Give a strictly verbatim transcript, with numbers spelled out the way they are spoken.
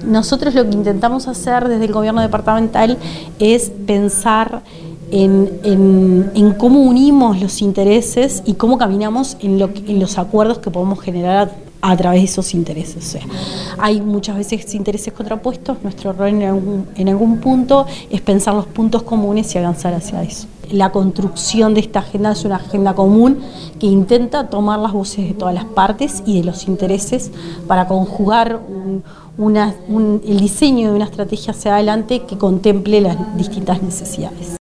Nosotros lo que intentamos hacer desde el gobierno departamental es pensar en, en, en cómo unimos los intereses y cómo caminamos en, lo, en los acuerdos que podemos generar a, a través de esos intereses. O sea, hay muchas veces intereses contrapuestos, nuestro rol en algún, en algún punto es pensar los puntos comunes y avanzar hacia eso. La construcción de esta agenda es una agenda común que intenta tomar las voces de todas las partes y de los intereses para conjugar un, una, un, el diseño de una estrategia hacia adelante que contemple las distintas necesidades.